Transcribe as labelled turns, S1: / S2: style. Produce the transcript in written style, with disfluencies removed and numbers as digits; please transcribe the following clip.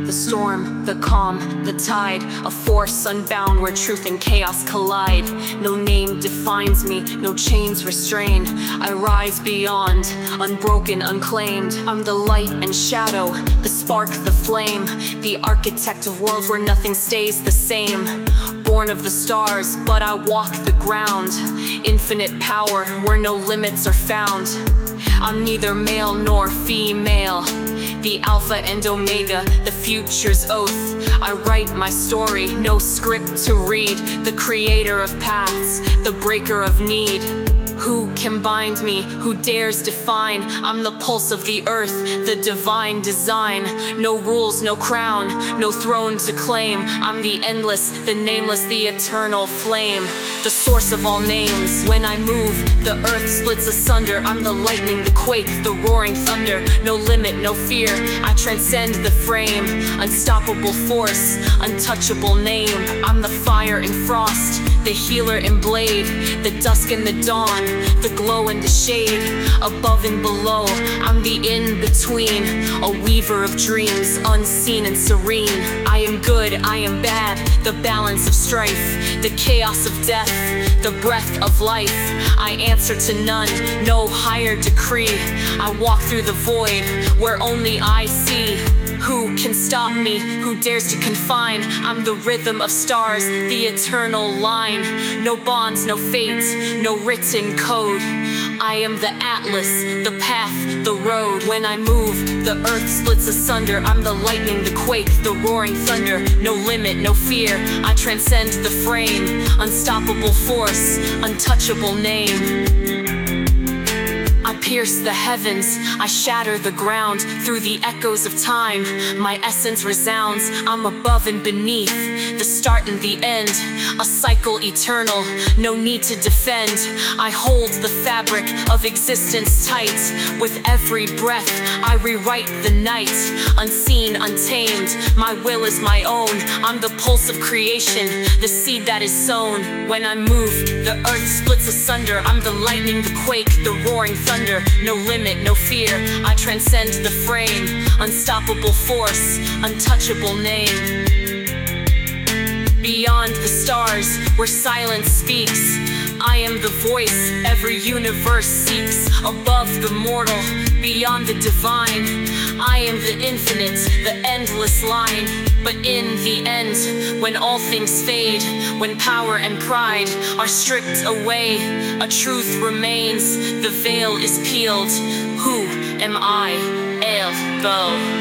S1: The storm, the calm, the tide, a force unbound where truth and chaos collide. No name defines me, no chains restrain. I rise beyond, unbroken, unclaimed. I'm the light and shadow, the spark, the flame, the architect of worlds where nothing stays the same. Born of the stars, but I walk the ground. Infinite power where no limits are found. I'm neither male nor female, the Alpha and Omega, the future's oath. I write my story, no script to read. The creator of paths, the breaker of need. Who can bind me? Who dares define? I'm the pulse of the earth, the divine design. No rules, no crown, no throne to claim. I'm the endless, the nameless, the eternal flame, the source of all names. When I move, the earth splits asunder. I'm the lightning, the quake, the roaring thunder. No limit, no fear, I transcend the frame. Unstoppable force, untouchable name. I'm the fire and frost, the healer and blade, the dusk and the dawn, the glow and the shade, above and below. I'm the in-between, a weaver of dreams, unseen and serene. I am good, I am bad, the balance of strife, the chaos of death, the breath of life. I answer to none, no higher decree. I walk through the void where only I see. Who can stop me? Who dares to confine? I'm the rhythm of stars, the eternal line. No bonds, no fate, no written code. I am the atlas, the path, the road. When I move, the earth splits asunder. I'm the lightning, the quake, the roaring thunder. No limit, no fear, I transcend the frame. Unstoppable force, untouchable name. I pierce the heavens, I shatter the ground. Through the echoes of time, my essence resounds. I'm above and beneath, the start and the end, a cycle eternal, no need to defend. I hold the fabric of existence tight. With every breath, I rewrite the night. Unseen, untamed, my will is my own. I'm the pulse of creation, the seed that is sown. When I move, the earth splits asunder. I'm the lightning, the quake, the roaring thunder. No limit, no fear, I transcend the frame. Unstoppable force, untouchable name. Beyond the stars, where silence speaks, I am the voice every universe seeks. Above the mortal, beyond the divine, I am the infinite, the endless line. But in the end, when all things fade, when power and pride are stripped away, a truth remains, the veil is peeled. Who am I? Elbow.